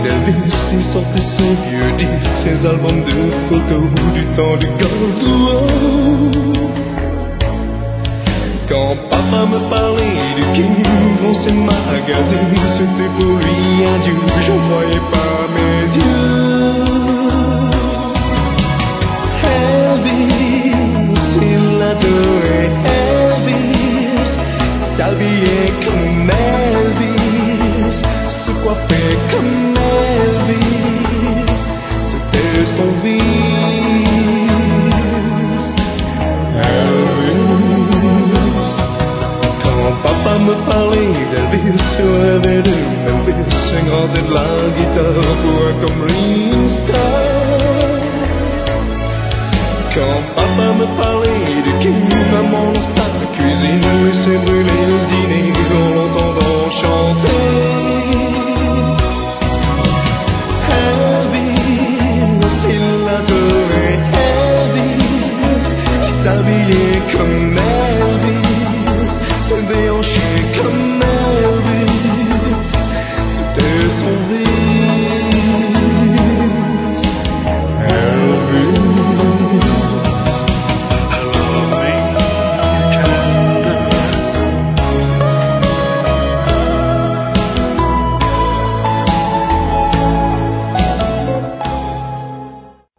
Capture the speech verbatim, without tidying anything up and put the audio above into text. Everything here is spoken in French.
d'Elvis, il sortait son vieux disque, ses albums de photos du temps du Gold. Quand papa me parlait du King dans ses magazines, c'était pour lui un dieu, je voyais pas mes yeux. Elvis, il adorait Elvis, s'habillait comme Elvis, se coiffait comme Elvis, c'était son vice. Elvis, quand papa me parlait d'Elvis, je rêvais de Memphis, un grand de la guitare pour un comme lui.